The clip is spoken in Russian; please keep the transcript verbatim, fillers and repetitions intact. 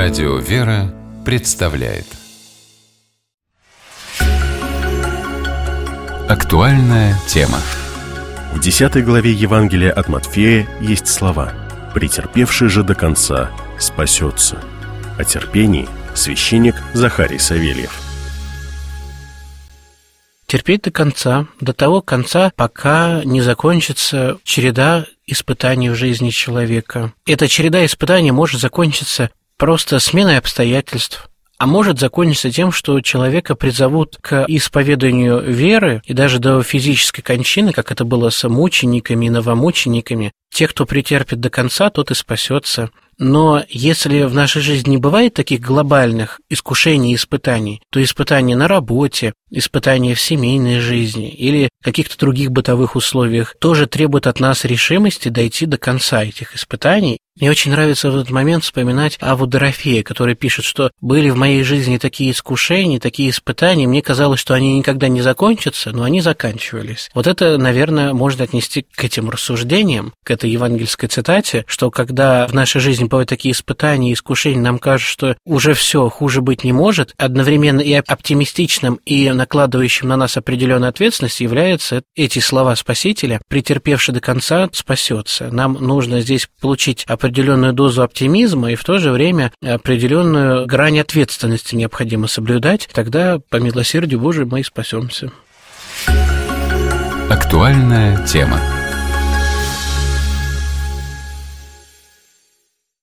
Радио «Вера» представляет актуальная тема. В десятой главе Евангелия от Матфея есть слова: «Претерпевший же до конца спасется». О терпении священник Захарий Савельев. Терпеть до конца, до того конца, пока не закончится череда испытаний в жизни человека. Эта череда испытаний может закончиться просто сменой обстоятельств, а может закончиться тем, что человека призовут к исповеданию веры, и даже до физической кончины, как это было с мучениками и новомучениками. Те, кто претерпит до конца, тот и спасется. Но если в нашей жизни не бывает таких глобальных искушений и испытаний, то испытания на работе, испытания в семейной жизни или каких-то других бытовых условиях тоже требуют от нас решимости дойти до конца этих испытаний. Мне очень нравится в этот момент вспоминать Авву Дорофея, который пишет, что были в моей жизни такие искушения, такие испытания, мне казалось, что они никогда не закончатся, но они заканчивались. Вот это, наверное, можно отнести к этим рассуждениям, к этой евангельской цитате, что когда в нашей жизни бывают такие испытания и искушения, нам кажется, что уже все, хуже быть не может, одновременно и оптимистичным, и накладывающим на нас определенную ответственность являются эти слова Спасителя: «Претерпевший до конца спасется». Нам нужно здесь получить определенную дозу оптимизма, и в то же время определенную грань ответственности необходимо соблюдать, тогда по милосердию Божию мы и спасемся. Актуальная тема.